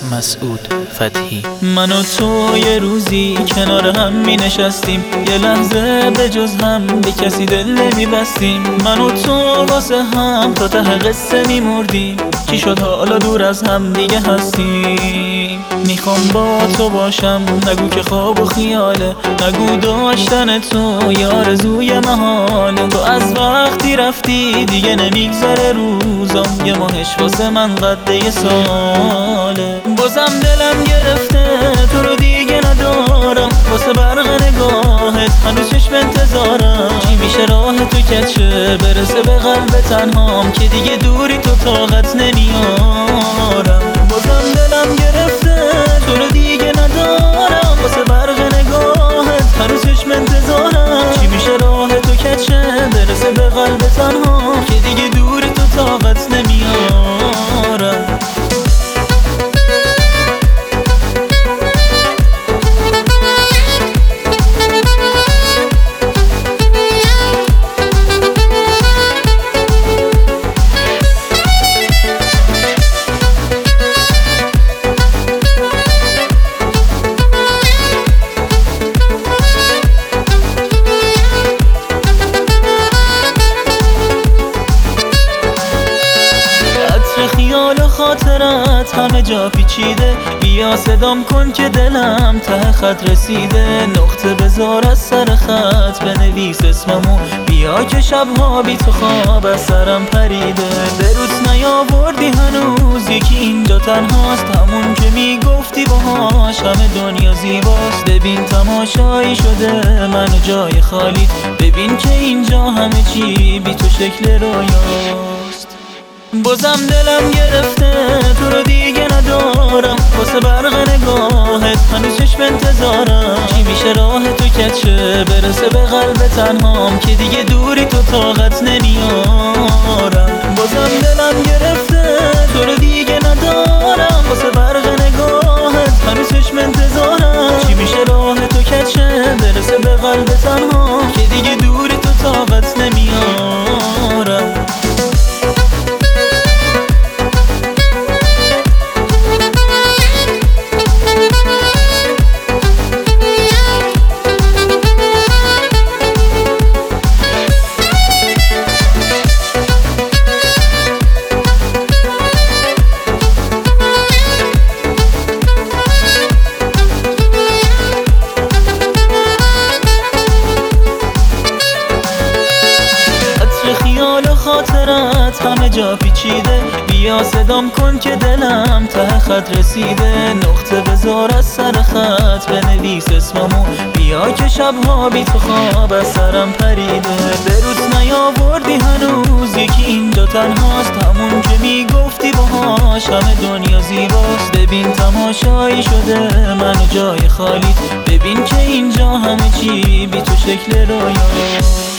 مسعود فتحی. من و تو یه روزی کنار هم می نشستیم، یه لحظه به جز هم به کسی دل نمی بستیم. من و تو واسه هم تا ته قصه می مردیم، چی شد حالا دور از هم دیگه هستیم. میخوام با تو باشم، نگو که خواب و خیاله، نگو داشتن تو یه آرزوی محاله. تو از وقتی رفتی دیگه نمیگذره روزم، یه ماهش واسه من قد یه ساله. بازم دلم گرفته تو رو دیگه ندارم، واسه برق نگاهت هنوز چشم انتظارم. چی میشه راه تو کچه برسه به قلب تنهام، که دیگه دوری تو طاقت نمیارم. بازم دلم گرفته تو رو دیگه ندارم، واسه برق نگاهت هنوز چشم انتظارم. چی میشه راه تو کچه برسه به قلب تنهام، که دیگه دوری تو طاقت نمیارم. خیال و خاطرت همه جا پیچیده، بیا صدام کن که دلم ته خط رسیده. نقطه بذار از سر خط بنویس اسممو، بیا که شبها بی تو خواب از سرم پریده. به روت نیاوردی هنوز یکی اینجا تنهاست، همون که میگفتی باهاش همه دنیا زیباست. ببین تماشایی شده من و جای خالی، ببین که اینجا همه چی بی تو شکل رویاست. بازم دلم گرفته تو رو دیگه ندارم، واسه برق نگاهت هنوز چشم انتظارم. چی میشه راه تو کچه برسه به قلب تنهام، که دیگه دوری تو طاقت نمیارم. بازم دلم گرفته تو رو دیگه ندارم، واسه برق نگاهت هنوز چشم انتظارم. چی میشه راه تو کچه برسه به قلب تنهام، که دیگه دوری تو طاقت نمیارم. خاطرت همه جا پیچیده، بیا صدام کن که دلم ته خط رسیده. نقطه بذار از سر خط بنویس اسممو، بیا که شبها بی تو خواب از سرم پریده. به روت نیاوردی هنوز یکی اینجا تنهاست، همون که میگفتی باهاش همه دنیا زیباست. ببین تماشایی شده من و جای خالی، ببین که اینجا همه چی بی تو شکل رویاست.